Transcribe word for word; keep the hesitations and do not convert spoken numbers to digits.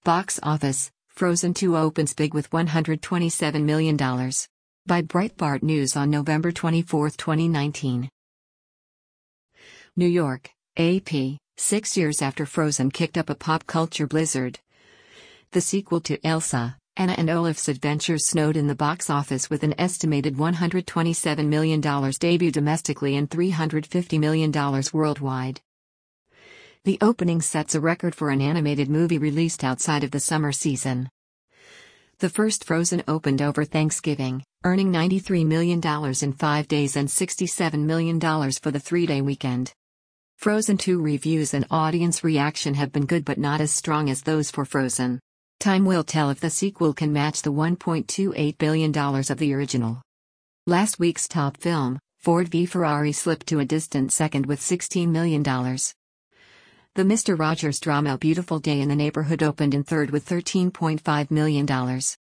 Box office, Frozen two opens big with one hundred twenty-seven million dollars. By Breitbart News on November twenty-fourth, twenty nineteen. New York, A P, six years after Frozen kicked up a pop culture blizzard. The sequel to Elsa, Anna and Olaf's Adventures snowed in the box office with an estimated one hundred twenty-seven million dollars debut domestically and three hundred fifty million dollars worldwide. The opening sets a record for an animated movie released outside of the summer season. The first Frozen opened over Thanksgiving, earning ninety-three million dollars in five days and sixty-seven million dollars for the three-day weekend. Frozen two reviews and audience reaction have been good but not as strong as those for Frozen. Time will tell if the sequel can match the one point two eight billion dollars of the original. Last week's top film, Ford v Ferrari, slipped to a distant second with sixteen million dollars. The Mister Rogers drama Beautiful Day in the Neighborhood opened in third with thirteen point five million dollars.